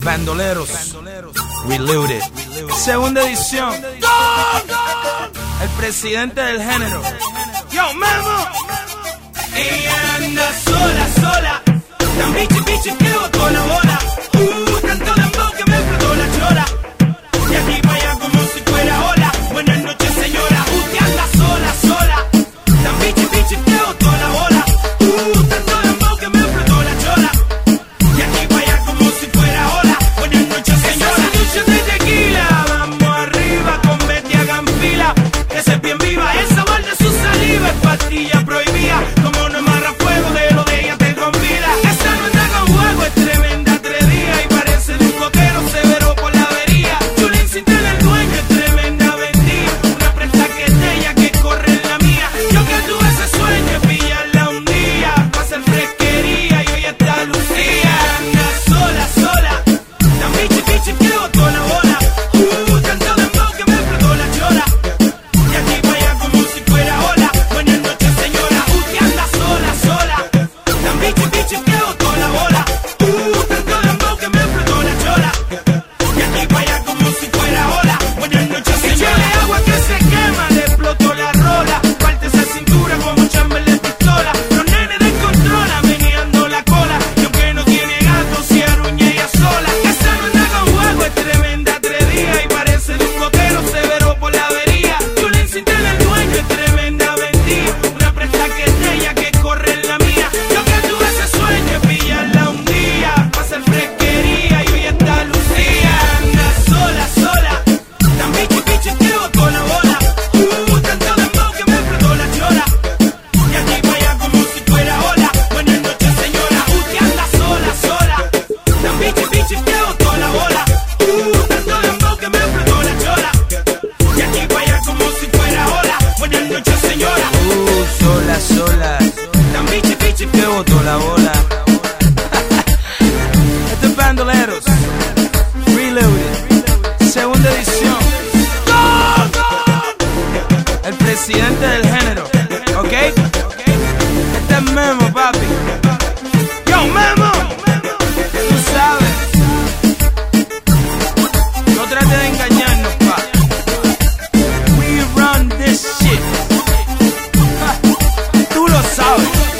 Bandoleros Reloaded, segunda edición. El presidente del género, yo Memo. Ella anda sola, sola, tan bichi que botó la bola. Tanto dembow que me explotó la chola. Y aquí para allá como si fuera ola. Buenas noches señora, usted anda sola, sola, tan bichi que botó la bola. Tanto dembow que me explotó la chola. Y aquí para allá como si fuera ola. Buenas noches señora. Esa noche de tequila, vamos arriba con Betty hagan fila. Esa es bien viva, el sabor de su saliva es pastilla prohibida. Como no amarra fuego de lo de ella te convida. Esa no anda con juego, es tremenda atrevida y parece de un coquero severo por la avería. Chulín sin tener dueño, es tremenda vendida. Una presta que es de ella que corre en la mía. Yo que tuve ese sueño es pillarla un día pa' hacer fresquería y hoy está Lucía. Anda sola, sola, tan bichi que botó la bola. Tanto dembow que me explotó la chola. Y aquí para allá como si fuera ola. Buenas noches señora, usted anda sola, sola, tan bichi que botó la bola. Tanto dembow que me explotó la chola. Y aquí para allá como si fuera ola. Buenas noches señora. Échale agua que se quema, le explotó la rola. Parte esa cintura como chamber de pistola. Los nenes descontrolan meneando la cola. Y aunque no tiene gato, se arruña ella sola. Esa no anda con juego, es tremenda atrevida y parece de un coquero severo por la avería. Chulín sin tener dueño, es tremenda vendida. Una presta que es de ella que corre en la mía. Yo que tuve ese sueño es pillarla un día pa' hacer fresquería y hoy está Lucía. Anda sola, sola, tan bichi que botó la bola. Tanto dembow que me explotó la chola. Y aquí para allá como si fuera ola. Buenas noches señora, usted anda sola, sola, tan bichi que botó la bola. Tanto dembow que me explotó la chola. Y aquí para allá como si fuera ola. Buenas noches señora. Sola, sola, Tan bichi que botó la bola. Esto es Bandoleros Reloaded, segunda edición. El presidente del género, ¿ok? Este es Memo, papi. Yo Memo, tú sabes. No trates de engañarnos, pa. We run this shit. Tú lo sabes.